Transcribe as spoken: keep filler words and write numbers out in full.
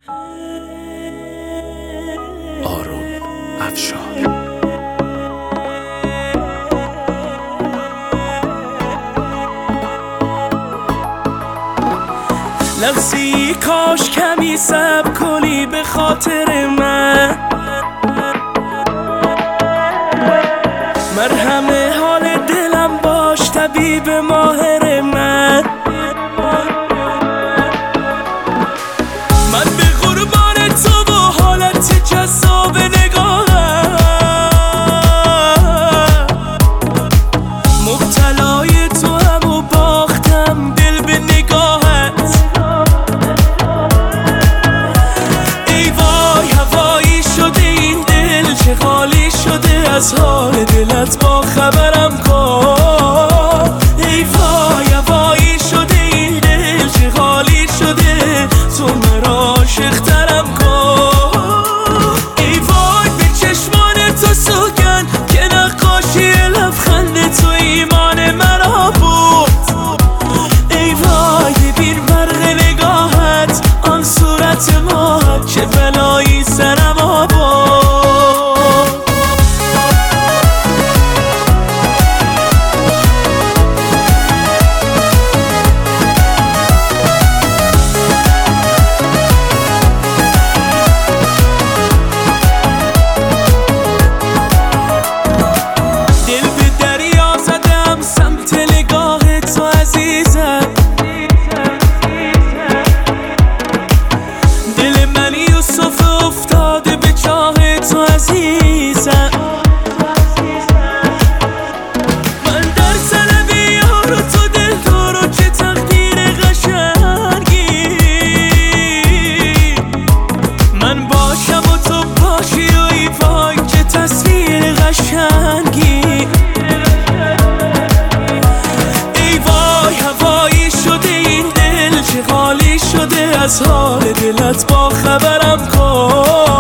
آروم افشار. لحظی کاش کمی صبر کنی به خاطر من، مرهم حال دلم باش طبیب ماهر من. من به قربان تو و حالت جذاب نگاهم، مبتلای تو هم و باختم دل به نگاهت. ای وای هوایی شده این دل، چه خالی شده از حال دلت با خبرم کن. ای وای هوایی شده این دل، چه خالی شده تو مرا عاشق‌ترم کن. ای وای به چشمان تو سوگن که نقاشی لبخند تو ایمان مرا بود. ای وای ببین برق نگاهت آن صورت ماهت، چه بلایی سرم آورد. من در سلبی یارو تو دل دارو، چه تقدیر قشنگی. من باشم و تو باشی و ای وای چه تصویر قشنگی. ای وای هوایی شده این دل، چه خالی شده از حال دلت با خبرم کن.